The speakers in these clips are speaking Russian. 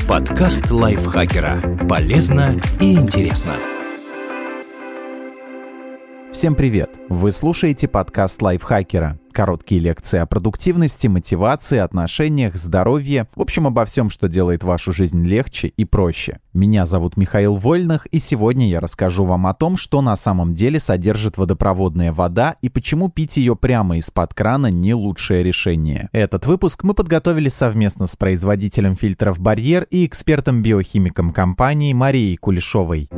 Подкаст лайфхакера. Полезно и интересно. Всем привет! Вы слушаете подкаст лайфхакера. Короткие лекции о продуктивности, мотивации, отношениях, здоровье. В общем, обо всем, что делает вашу жизнь легче и проще. Меня зовут Михаил Вольных, и сегодня я расскажу вам о том, что на самом деле содержит водопроводная вода и почему пить ее прямо из-под крана не лучшее решение. Этот выпуск мы подготовили совместно с производителем фильтров «Барьер» и экспертом-биохимиком компании Марией Кулешовой.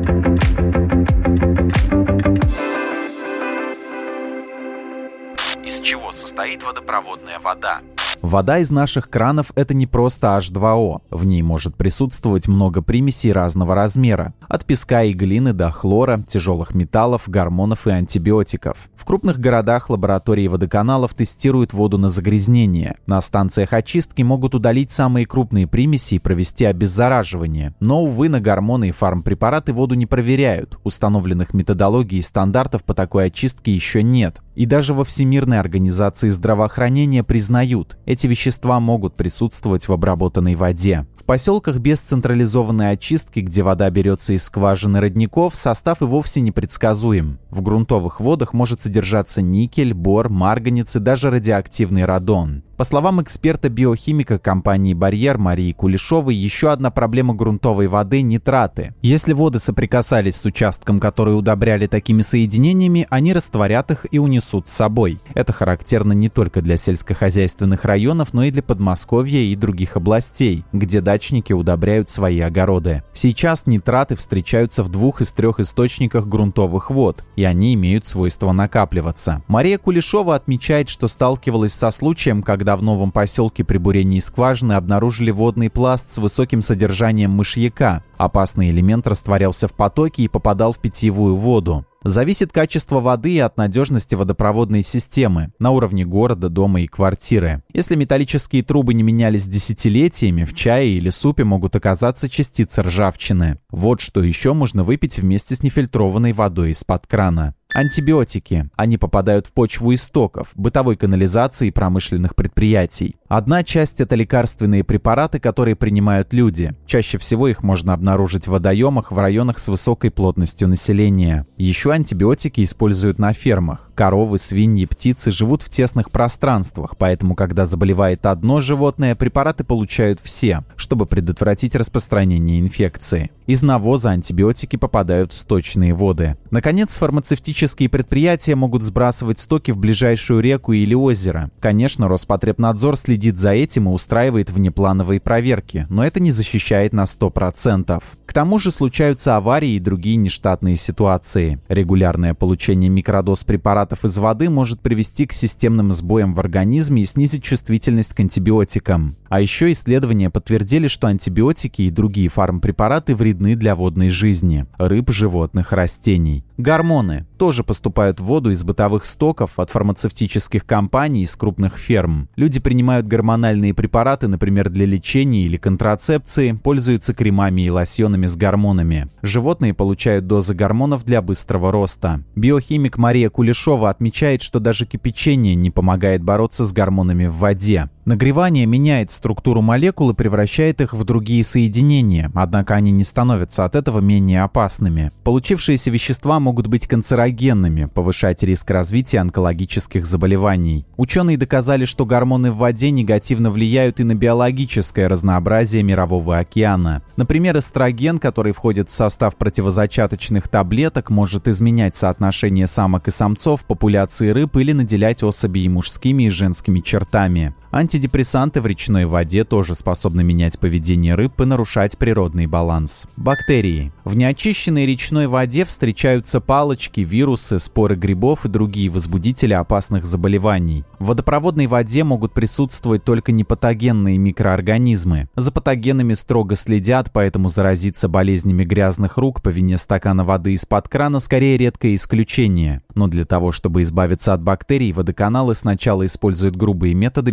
Из чего состоит водопроводная вода? Вода из наших кранов – это не просто H2O. В ней может присутствовать много примесей разного размера. От песка и глины до хлора, тяжелых металлов, гормонов и антибиотиков. В крупных городах лаборатории водоканалов тестируют воду на загрязнение. На станциях очистки могут удалить самые крупные примеси и провести обеззараживание. Но, увы, на гормоны и фармпрепараты воду не проверяют. Установленных методологий и стандартов по такой очистке еще нет. И даже во Всемирной организации здравоохранения признают, эти вещества могут присутствовать в обработанной воде. В поселках без централизованной очистки, где вода берется из скважин и родников, состав и вовсе непредсказуем. В грунтовых водах может содержаться никель, бор, марганец и даже радиоактивный радон. По словам эксперта-биохимика компании «Барьер» Марии Кулешовой, еще одна проблема грунтовой воды – нитраты. Если воды соприкасались с участком, который удобряли такими соединениями, они растворят их и унесут с собой. Это характерно не только для сельскохозяйственных районов, но и для Подмосковья и других областей, где дачники удобряют свои огороды. Сейчас нитраты встречаются в 2 из 3 источниках грунтовых вод, и они имеют свойство накапливаться. Мария Кулешова отмечает, что сталкивалась со случаем, когда в новом поселке при бурении скважины обнаружили водный пласт с высоким содержанием мышьяка. Опасный элемент растворялся в потоке и попадал в питьевую воду. Зависит качество воды и от надежности водопроводной системы на уровне города, дома и квартиры. Если металлические трубы не менялись десятилетиями, в чае или супе могут оказаться частицы ржавчины. Вот что еще можно выпить вместе с нефильтрованной водой из-под крана. Антибиотики. Они попадают в почву истоков, бытовой канализации и промышленных предприятий. Одна часть – это лекарственные препараты, которые принимают люди. Чаще всего их можно обнаружить в водоемах в районах с высокой плотностью населения. Еще антибиотики используют на фермах. Коровы, свиньи, птицы живут в тесных пространствах, поэтому, когда заболевает одно животное, препараты получают все, чтобы предотвратить распространение инфекции. Из навоза антибиотики попадают в сточные воды. Наконец, фармацевтические предприятия могут сбрасывать стоки в ближайшую реку или озеро. Конечно, Роспотребнадзор следит за этим и устраивает внеплановые проверки, но это не защищает на 100%. К тому же случаются аварии и другие нештатные ситуации. Регулярное получение микродоз препаратов из воды может привести к системным сбоям в организме и снизить чувствительность к антибиотикам. А еще исследования подтвердили, что антибиотики и другие фармпрепараты вредны для водной жизни – рыб, животных, растений. Гормоны тоже поступают в воду из бытовых стоков, от фармацевтических компаний, из крупных ферм. Люди принимают гормональные препараты, например, для лечения или контрацепции, пользуются кремами и лосьонами с гормонами. Животные получают дозы гормонов для быстрого роста. Биохимик Мария Кулешова отмечает, что даже кипячение не помогает бороться с гормонами в воде. Нагревание меняет структуру молекул и превращает их в другие соединения, однако они не становятся от этого менее опасными. Получившиеся вещества могут быть канцерогенными, повышать риск развития онкологических заболеваний. Ученые доказали, что гормоны в воде негативно влияют и на биологическое разнообразие мирового океана. Например, эстроген, который входит в состав противозачаточных таблеток, может изменять соотношение самок и самцов в популяции рыб или наделять особей мужскими и женскими чертами. Антидепрессанты в речной воде тоже способны менять поведение рыб и нарушать природный баланс. Бактерии. В неочищенной речной воде встречаются палочки, вирусы, споры грибов и другие возбудители опасных заболеваний. В водопроводной воде могут присутствовать только непатогенные микроорганизмы. За патогенами строго следят, поэтому заразиться болезнями грязных рук по вине стакана воды из-под крана скорее редкое исключение. Но для того, чтобы избавиться от бактерий, водоканалы сначала используют грубые методы механического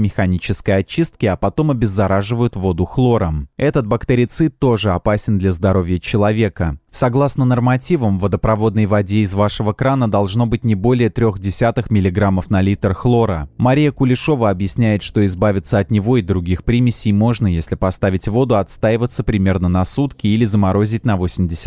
термической очистки, а потом обеззараживают воду хлором. Этот бактерицид тоже опасен для здоровья человека. Согласно нормативам, в водопроводной воде из вашего крана должно быть не более 0,3 мг на литр хлора. Мария Кулешова объясняет, что избавиться от него и других примесей можно, если поставить воду отстаиваться примерно на сутки или заморозить на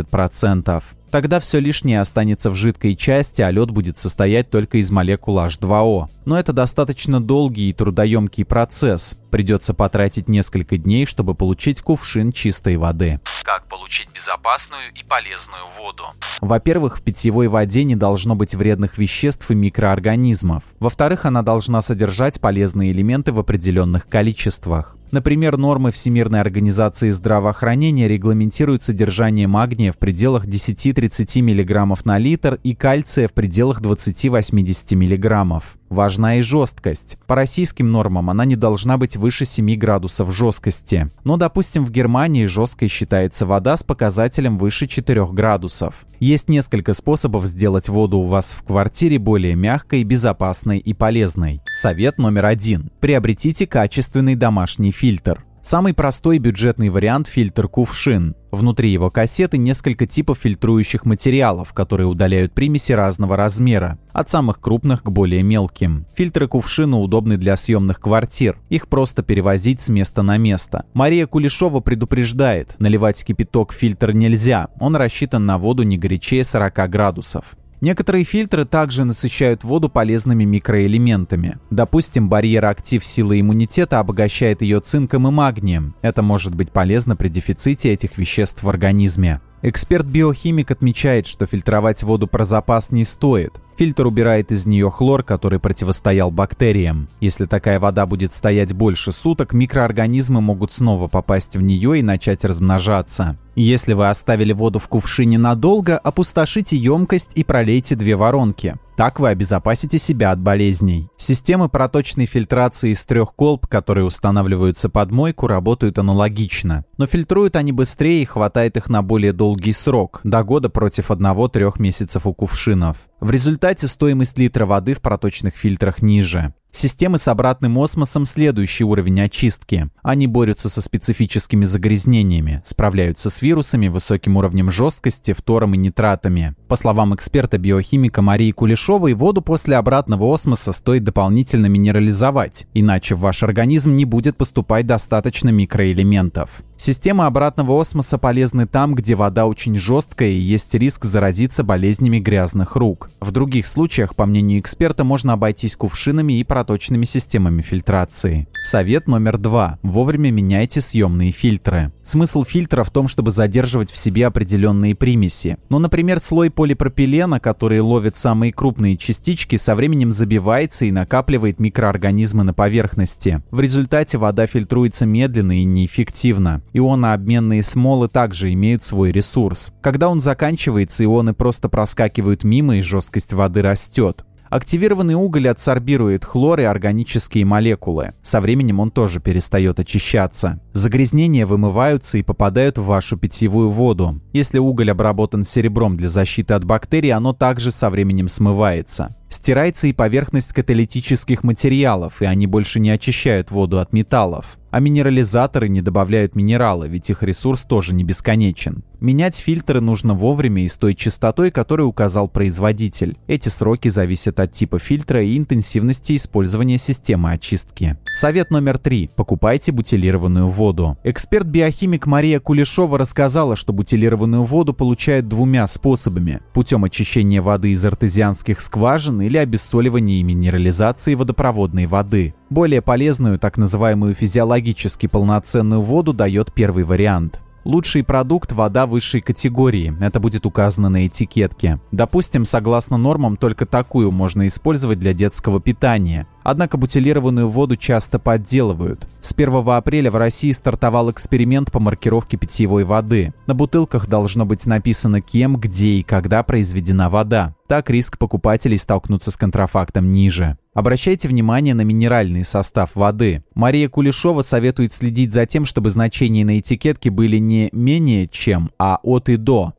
80%. Тогда все лишнее останется в жидкой части, а лед будет состоять только из молекул H2O. Но это достаточно долгий и трудоемкий процесс. Придется потратить несколько дней, чтобы получить кувшин чистой воды. Как получить безопасную и полезную воду? Во-первых, в питьевой воде не должно быть вредных веществ и микроорганизмов. Во-вторых, она должна содержать полезные элементы в определенных количествах. Например, нормы Всемирной организации здравоохранения регламентируют содержание магния в пределах 10-30 мг на литр и кальция в пределах 20-80 мг. Важна и жесткость. По российским нормам она не должна быть выше 7 градусов жесткости. Но, допустим, в Германии жесткой считается вода с показателем выше 4 градусов. Есть несколько способов сделать воду у вас в квартире более мягкой, безопасной и полезной. Совет номер 1. Приобретите качественный домашний фильтр. Самый простой и бюджетный вариант – фильтр-кувшин. Внутри его кассеты несколько типов фильтрующих материалов, которые удаляют примеси разного размера, от самых крупных к более мелким. Фильтры-кувшины удобны для съемных квартир, их просто перевозить с места на место. Мария Кулешова предупреждает, наливать кипяток в фильтр нельзя, он рассчитан на воду не горячее 40 градусов. Некоторые фильтры также насыщают воду полезными микроэлементами. Допустим, барьер актив силы иммунитета обогащает ее цинком и магнием. Это может быть полезно при дефиците этих веществ в организме. Эксперт-биохимик отмечает, что фильтровать воду про запас не стоит. Фильтр убирает из нее хлор, который противостоял бактериям. Если такая вода будет стоять больше суток, микроорганизмы могут снова попасть в нее и начать размножаться. Если вы оставили воду в кувшине надолго, опустошите емкость и пролейте 2 воронки. Так вы обезопасите себя от болезней. Системы проточной фильтрации из 3 колб, которые устанавливаются под мойку, работают аналогично. Но фильтруют они быстрее и хватает их на более долгий срок, до года против 1-3 месяцев у кувшинов. В результате стоимость литра воды в проточных фильтрах ниже. Системы с обратным осмосом – следующий уровень очистки. Они борются со специфическими загрязнениями, справляются с вирусами, высоким уровнем жесткости, фтором и нитратами. По словам эксперта-биохимика Марии Кулешовой, воду после обратного осмоса стоит дополнительно минерализовать, иначе в ваш организм не будет поступать достаточно микроэлементов. Системы обратного осмоса полезны там, где вода очень жесткая и есть риск заразиться болезнями грязных рук. В других случаях, по мнению эксперта, можно обойтись кувшинами и проточными системами фильтрации. Совет номер 2. Вовремя меняйте съемные фильтры. Смысл фильтра в том, чтобы задерживать в себе определенные примеси. Например, слой полипропилена, который ловит самые крупные частички, со временем забивается и накапливает микроорганизмы на поверхности. В результате вода фильтруется медленно и неэффективно. Ионообменные смолы также имеют свой ресурс. Когда он заканчивается, ионы просто проскакивают мимо, и жесткость воды растет. Активированный уголь адсорбирует хлор и органические молекулы. Со временем он тоже перестает очищаться. Загрязнения вымываются и попадают в вашу питьевую воду. Если уголь обработан серебром для защиты от бактерий, оно также со временем смывается. Стирается и поверхность каталитических материалов, и они больше не очищают воду от металлов. А минерализаторы не добавляют минералы, ведь их ресурс тоже не бесконечен. Менять фильтры нужно вовремя и с той частотой, которую указал производитель. Эти сроки зависят от типа фильтра и интенсивности использования системы очистки. Совет номер 3. Покупайте бутилированную воду. Эксперт-биохимик Мария Кулешова рассказала, что бутилированную воду получают 2 способами: путем очищения воды из артезианских скважин или обессоливания и минерализации водопроводной воды. Более полезную, так называемую физиологически полноценную воду дает первый вариант. Лучший продукт – вода высшей категории. Это будет указано на этикетке. Допустим, согласно нормам, только такую можно использовать для детского питания. Однако бутилированную воду часто подделывают. С 1 апреля в России стартовал эксперимент по маркировке питьевой воды. На бутылках должно быть написано, кем, где и когда произведена вода. Так риск покупателей столкнуться с контрафактом ниже. Обращайте внимание на минеральный состав воды. Мария Кулешова советует следить за тем, чтобы значения на этикетке были не менее чем, а от и до.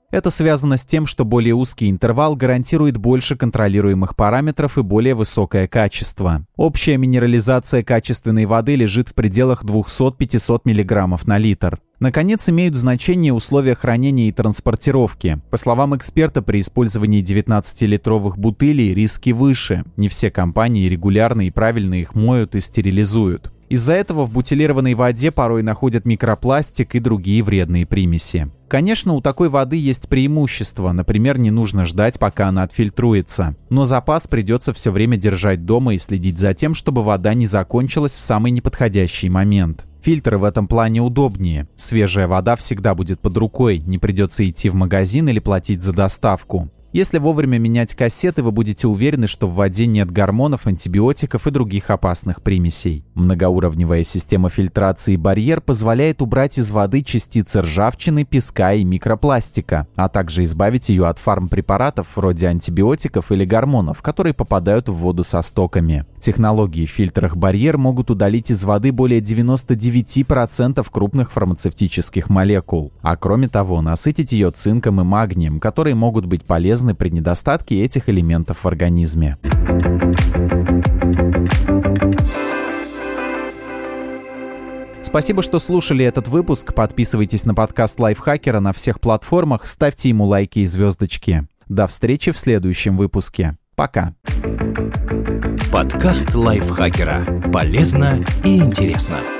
Это связано с тем, что более узкий интервал гарантирует больше контролируемых параметров и более высокое качество. Общая минерализация качественной воды лежит в пределах 200-500 мг на литр. Наконец, имеют значение условия хранения и транспортировки. По словам эксперта, при использовании 19-литровых бутылей риски выше. Не все компании регулярно и правильно их моют и стерилизуют. Из-за этого в бутилированной воде порой находят микропластик и другие вредные примеси. Конечно, у такой воды есть преимущество, например, не нужно ждать, пока она отфильтруется. Но запас придется все время держать дома и следить за тем, чтобы вода не закончилась в самый неподходящий момент. Фильтры в этом плане удобнее. Свежая вода всегда будет под рукой, не придется идти в магазин или платить за доставку. Если вовремя менять кассеты, вы будете уверены, что в воде нет гормонов, антибиотиков и других опасных примесей. Многоуровневая система фильтрации «Барьер» позволяет убрать из воды частицы ржавчины, песка и микропластика, а также избавить ее от фармпрепаратов вроде антибиотиков или гормонов, которые попадают в воду со стоками. Технологии в фильтрах «Барьер» могут удалить из воды более 99% крупных фармацевтических молекул, а кроме того насытить ее цинком и магнием, которые могут быть полезны при недостатке этих элементов в организме. Спасибо, что слушали этот выпуск. Подписывайтесь на подкаст Лайфхакера на всех платформах, ставьте ему лайки и звездочки. До встречи в следующем выпуске. Пока. Подкаст Лайфхакера. Полезно и интересно.